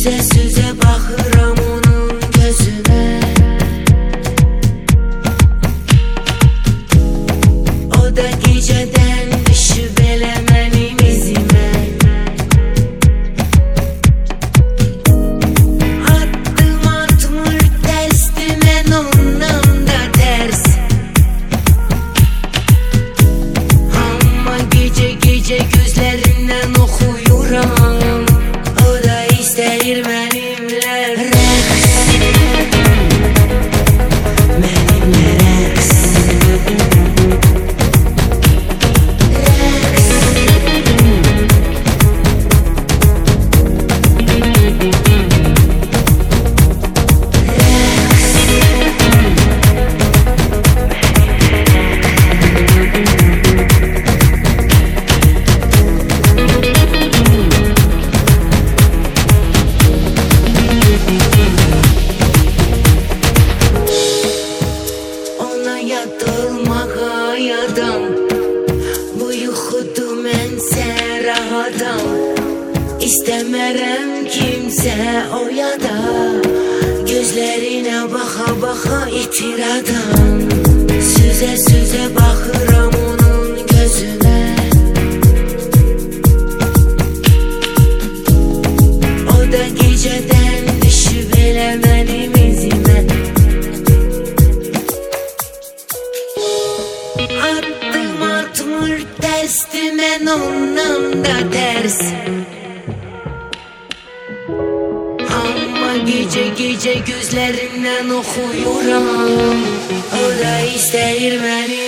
Süze baxıram onun gözünə. O da gecədən düşüb elə mənim izimə. Addım atmır tərsdi, mən ondan da tərs. Amma gecə gözlərindən oxuyuram. O da istəyir mənimlə rəqs, mənimlə rəqs. Yatılmağa yadım, bu yuxudu mənsə rahatam. İstəmərəm kimsə oyada, gözlərinə baxa-baxa itir adam. Süzə baxıram onun gözünə. O da gecədən düşüb elə mənim izimə. Addım atmır tərsdi, mən ondan da tərs. Amma gecə gözlərindən oxuyuram. O da istəyir məni